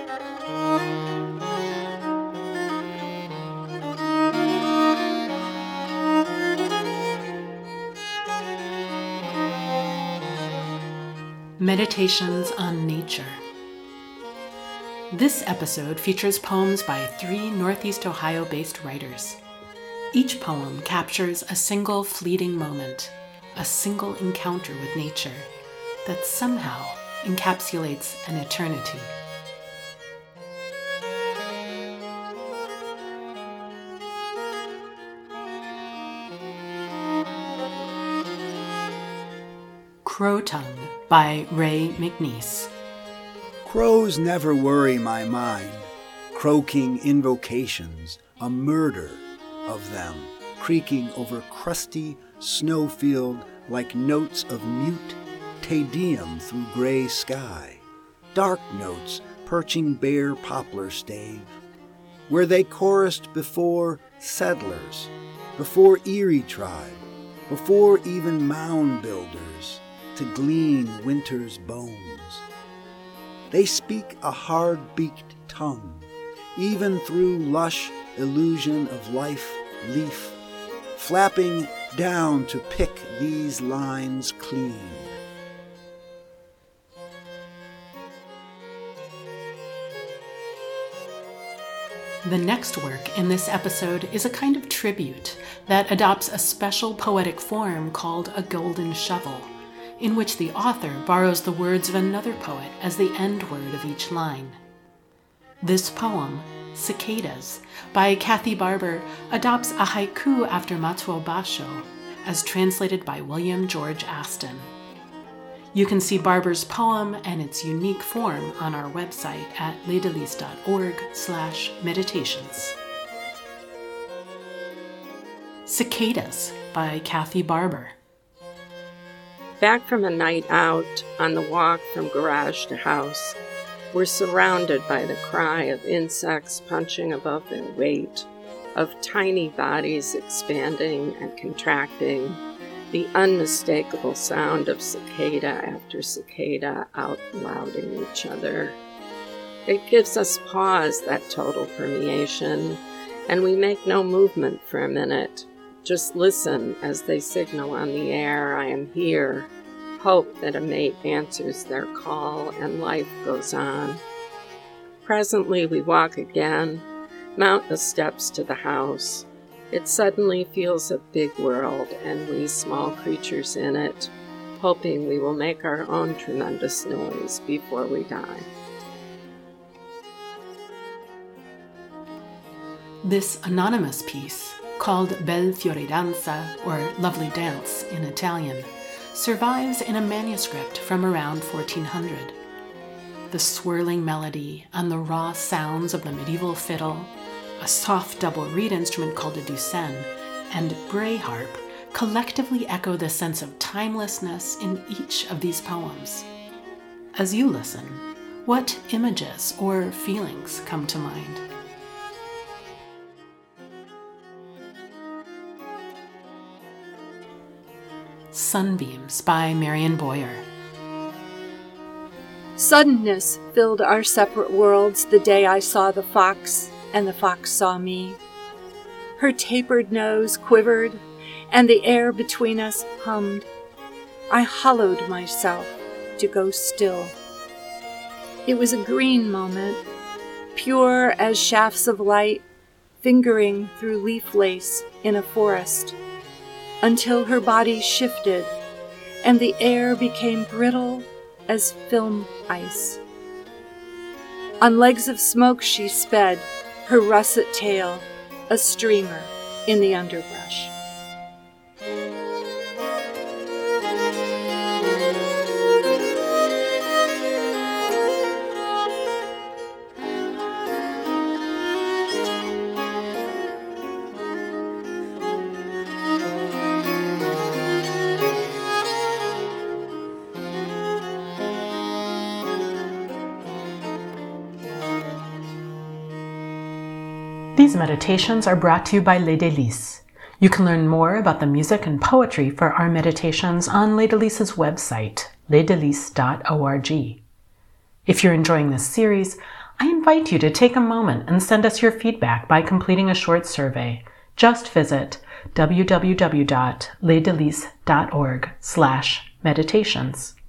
Meditations on Nature. This episode features poems by 3 Northeast Ohio-based writers. Each poem captures a single fleeting moment, a single encounter with nature that somehow encapsulates an eternity. Crow Tongue by Ray McNeese. Crows never worry my mind, croaking invocations, a murder of them, creaking over crusty snowfield like notes of mute Te Deum through gray sky, dark notes perching bare poplar stave, where they chorused before settlers, before Erie tribe, before even mound builders, to glean winter's bones. They speak a hard-beaked tongue, even through lush illusion of life leaf, flapping down to pick these lines clean. The next work in this episode is a kind of tribute that adopts a special poetic form called a golden shovel, in which the author borrows the words of another poet as the end word of each line. This poem, Cicadas, by Kathy Barber, adopts a haiku after Matsuo Basho, as translated by William George Aston. You can see Barber's poem and its unique form on our website at lesdelis.org/meditations. Cicadas by Kathy Barber. Back from a night out on the walk from garage to house, we're surrounded by the cry of insects punching above their weight, of tiny bodies expanding and contracting, the unmistakable sound of cicada after cicada out louding each other. It gives us pause, that total permeation, and we make no movement for a minute. Just listen as they signal on the air, I am here. Hope that a mate answers their call and life goes on. Presently we walk again, mount the steps to the house. It suddenly feels a big world and we small creatures in it, hoping we will make our own tremendous noise before we die. This anonymous piece, called Belle Fioredanza, or Lovely Dance in Italian, survives in a manuscript from around 1400. The swirling melody and the raw sounds of the medieval fiddle, a soft double reed instrument called a doucen, and bray harp collectively echo the sense of timelessness in each of these poems. As you listen, what images or feelings come to mind? Sunbeams by Marion Boyer. Suddenness filled our separate worlds the day I saw the fox and the fox saw me. Her tapered nose quivered and the air between us hummed. I hollowed myself to go still. It was a green moment, pure as shafts of light fingering through leaf lace in a forest, until her body shifted and the air became brittle as film ice. On legs of smoke she sped, her russet tail a streamer in the underbrush. These meditations are brought to you by Les Délices. You can learn more about the music and poetry for our meditations on Les Délices' website, lesdelis.org. If you're enjoying this series, I invite invite you to take a moment and send us your feedback by completing a short survey. Just visit www.lesdelices.org/meditations.